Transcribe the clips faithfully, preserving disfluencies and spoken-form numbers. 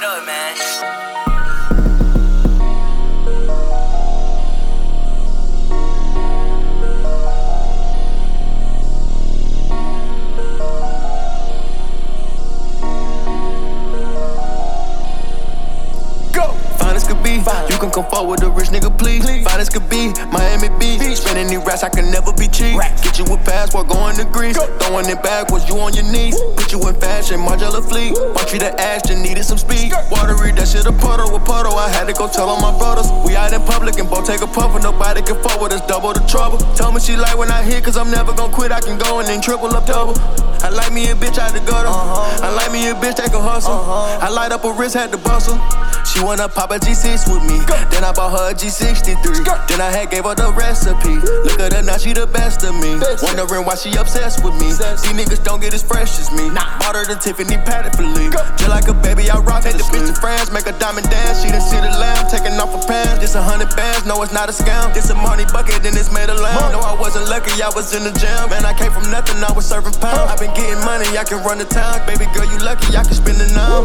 it up, man. You can come forward with a rich nigga, please. please. Fine as could be, Miami Beach. Spending these racks, I can never be cheap. Racks. Get you a passport, going to Greece. Go. Throwing it backwards, you on your knees. Woo. Put you in fashion, Margiela fleet. Want you to Ashton, needed some speed. Skirt. Watery, that shit a puddle, a puddle. I had to go tell all my brothers. We out in public and both take a puff, and nobody can fuck with us, double the trouble. Tell me she like when I hit, cause I'm never gonna quit. I can go and then triple up double. I like me a bitch out the gutter. Uh-huh. I like me a bitch that can hustle. Uh-huh. I light up a wrist, had to bustle. She wanna pop a G six with me. Go. Then I bought her a G sixty-three. Go. Then I had gave her the recipe. Woo. Look at her now, she the best of me. Best. Wondering why she obsessed with me. Obsessed. These niggas don't get as fresh as me. Nah. Bought her the Tiffany padded for Lee. Just like a baby, I rock. Take the bitch to France, make a diamond dance. She done see the lamb, taking off her pants. This a hundred bands, no it's not a scam. This a money bucket, then it's made a lamb. No, I wasn't lucky, I was in the jam. Man, I came from nothing, I was serving pounds. I been getting money, I can run the town. Baby girl, you lucky, I can spend it now.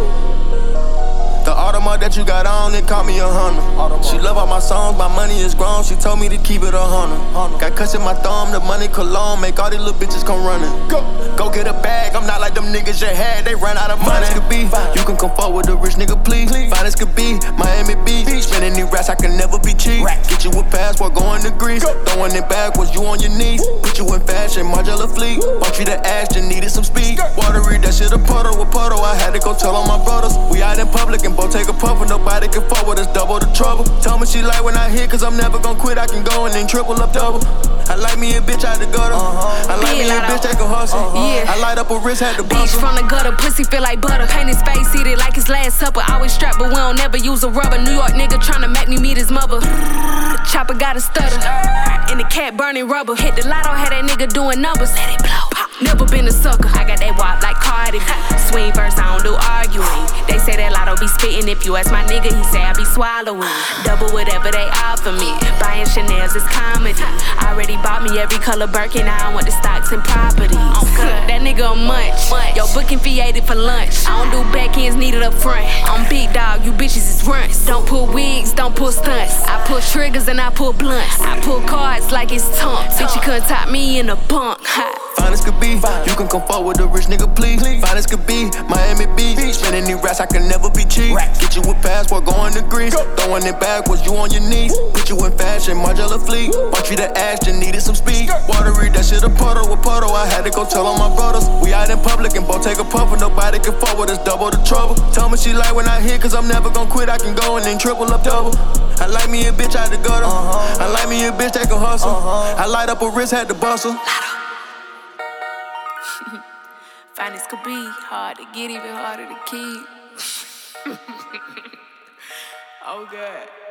The Audemars that you got on, it call me a hunter. She love all my songs, my money is grown. She told me to keep it a hundred. Got cuts in my thumb, the money cologne. Make all these little bitches come running. Go, go get a bag, I'm not like them niggas you had. They ran out of money. Fine as could be, you can come forward with a rich nigga, please. Fine as could be, Miami Beach. Spending these racks, I can never be cheap. Get you a passport, going to Greece. Throwing it backwards, you on your knees. Put you in fashion, Margiela fleet. Want you to Ashton, needed some speed. Watery, that shit a puddle, a puddle. I had to go tell all my brothers. We out in public and both take a puff, and nobody can fuck with us, double the trouble. Tell me she like when I hit, cause I'm never gonna quit. I can go and then triple up double. I like me a bitch out the gutter. Uh-huh. I like me a bitch that can hustle. Uh-huh. Yeah. I light up a wrist, had to Beach from the gutter, pussy feel like butter. Paint his face, eat it like his last supper. Always strapped, but we don't never use a rubber. New York nigga tryna make me meet his mother. Chopper got a stutter, and the cat burning rubber. Hit the lotto, had that nigga doing numbers. Let it blow. Never been a sucker. I got that wop like Cardi B. Swing first, I don't do arguing. They say that lotto be spitting. If you ask my nigga, he say I be swallowing. Double whatever they offer me. Buying Chanel's is comedy. Already bought me every color Birkin. I don't want the stocks and properties. That nigga a munch. Yo, booking fee ate it for lunch. I don't do backends, needed up front. I'm big dog, you bitches is runts. Don't pull wigs, don't pull stunts. I pull triggers and I pull blunts. I pull cards like it's tunk. Bitch, you couldn't top me in a bunk. Fine as could be, you can come forward with a rich nigga, please. Fine as could be, Miami Beach. Spending these racks, I can never be cheap. Get you a passport, going to Greece. Throwing it backwards, you on your knees. Put you in fashion, Margiela fleet. Want you to Ashton, needed some speed. Watery, that shit a puddle, a puddle. I had to go tell all my brothers. We out in public and both take a puff, and nobody can fuck with us, double the trouble. Tell me she like when I hit, cause I'm never gonna quit. I can go and then triple up double. I like me a bitch out the gutter. Uh-huh. I like me a bitch that can hustle. Uh-huh. I light up a wrist, had to bustle. Finest could be hard to get, even harder to keep. Oh, God.